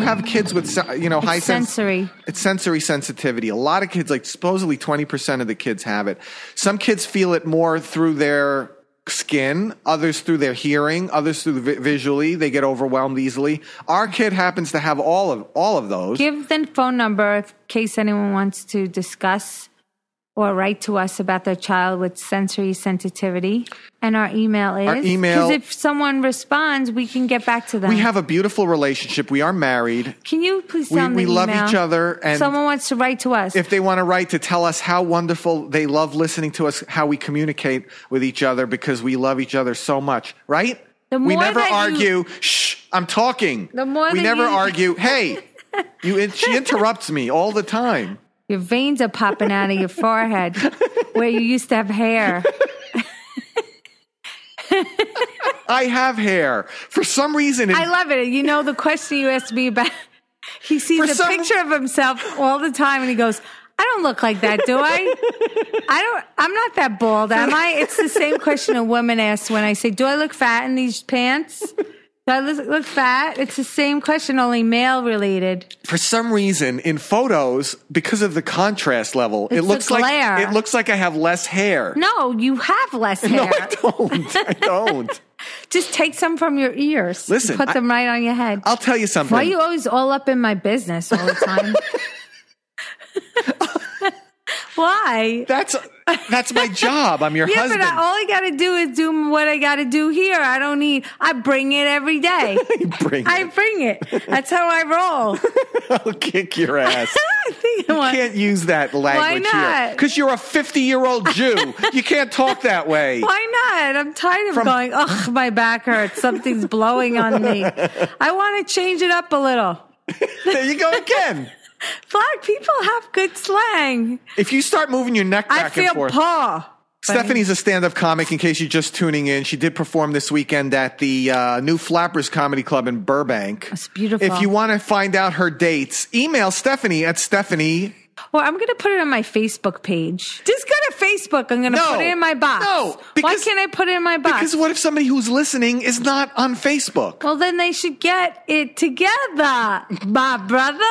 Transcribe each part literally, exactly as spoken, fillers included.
have kids with, you know, It's high sens- sensory. It's sensory sensitivity. A lot of kids, like supposedly twenty percent of the kids have it. Some kids feel it more through their skin, others through their hearing, others through the vi- visually. They get overwhelmed easily. Our kid happens to have all of all of those. Give the phone number in case anyone wants to discuss or write to us about their child with sensory sensitivity. And our email is... Our email... Because if someone responds, we can get back to them. We have a beautiful relationship. We are married. Can you please We, tell them we the love email? each other. And someone wants to write to us. if they want to write to tell us how wonderful they love listening to us, how we communicate with each other because we love each other so much, right? The We more never that argue. you- Shh, I'm talking. The more we that never you- argue. Hey, you. She interrupts me all the time. Your veins are popping out of your forehead where you used to have hair. I have hair. For some reason, it, I love it. You know the question you asked me about? He sees For a some- picture of himself all the time and he goes, I don't look like that, do I? I don't, I'm not that bald, am I? It's the same question a woman asks when I say, do I look fat in these pants? Do I look, look fat? It's the same question, only male related. for some reason, in photos, because of the contrast level, it It's looks the like glare. it looks like I have less hair. No, you have less hair. No, I don't. I don't. Just take some from your ears. and Listen, put I- them right on your head. I'll tell you something. Why are you always all up in my business all the time? Why? That's that's my job. I'm your Yeah, husband. but I, all I got to do is do what I got to do here. I don't need. I bring it every day. Bring I it. bring it. That's how I roll. I'll kick your ass. I think You why, can't use that language not? here because you're a fifty-year-old Jew. You can't talk that way. why not? I'm tired of From- going. Ugh, my back hurts. Something's blowing on me. I want to change it up a little. There you go again. Black people have good slang. If you start moving your neck I back feel and forth. paw. Stephanie's a stand-up comic, in case you're just tuning in. She did perform this weekend at the uh, New Flappers Comedy Club in Burbank. It's beautiful. If you want to find out her dates, email Stephanie at Stephanie. Well, I'm going to put it on my Facebook page. Just go to Facebook. I'm going to No. put it in my box. No, Why because- can't I put it in my box? Because what if somebody who's listening is not on Facebook? Well, then they should get it together, my brother.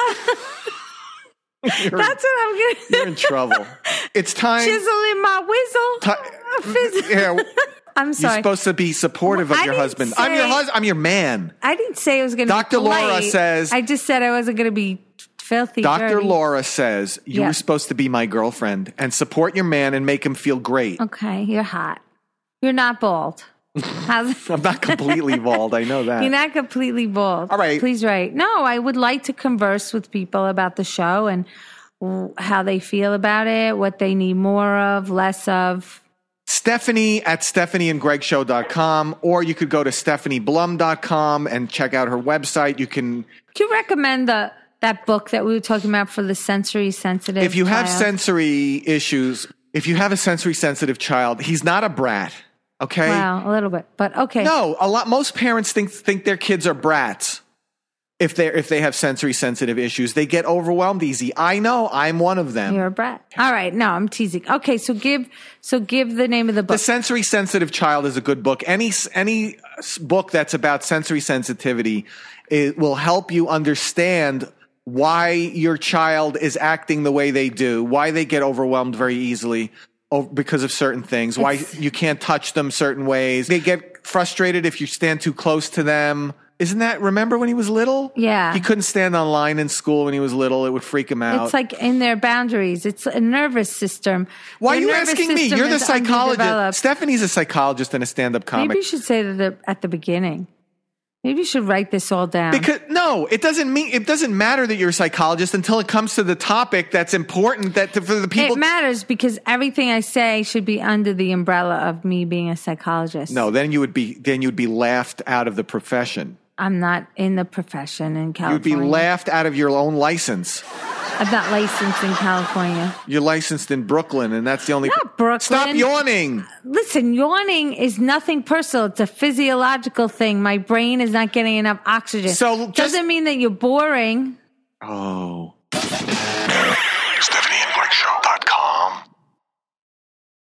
You're, That's what I'm going to you're in trouble. It's time. Chisel in my whistle. Ti- Fizz- Yeah, I'm you're sorry. supposed to be supportive Well, of I your didn't husband. I'm your say- husband. I'm your man. I didn't say I was going to be Doctor Laura polite. says- I just said I wasn't going to be filthy Doctor dirty. Laura says you Yeah. were supposed to be my girlfriend and support your man and make him feel great. Okay, you're hot. You're not bald. How's I'm not completely bald. I know that. You're not completely bald. All right. Please write. No, I would like to converse with people about the show and w- how they feel about it, what they need more of, less of. Stephanie at stephanie and greg show dot com, or you could go to stephanie blum dot com and check out her website. You can, Do you recommend the that book that we were talking about for the sensory sensitive if you have child? sensory issues, if you have a sensory sensitive child, he's not a brat. Okay. Well, a little bit, but okay. No, a lot. Most parents think think their kids are brats. If they if they have sensory sensitive issues, they get overwhelmed easy. I know. I'm one of them. You're a brat. All right, no, I'm teasing. Okay, so give so give the name of the book. The Sensory Sensitive Child is a good book. Any any book that's about sensory sensitivity, it will help you understand why your child is acting the way they do, why they get overwhelmed very easily o- because of certain things, why It's- you can't touch them certain ways. They get frustrated if you stand too close to them. Isn't that, remember when he was little? Yeah. He couldn't stand on line in school when he was little. It would freak him out. It's like in their boundaries. It's a nervous system. Why are Their you nervous asking me? system You're the is psychologist. underdeveloped. Stephanie's a psychologist and a stand-up comic. Maybe you should say that at the beginning. Maybe you should write this all down. Because no, it doesn't mean it doesn't matter that you're a psychologist until it comes to the topic that's important that to, for the people. It matters because everything I say should be under the umbrella of me being a psychologist. No, then you would be then you'd be laughed out of the profession. I'm not in the profession in You'd California. be laughed out of your own license. I'm not licensed in California. You're licensed in Brooklyn, and that's the only. Not Brooklyn. Stop yawning. Listen, yawning is nothing personal. It's a physiological thing. My brain is not getting enough oxygen. So just- doesn't mean that you're boring. Oh. Stephanie and Greg Show dot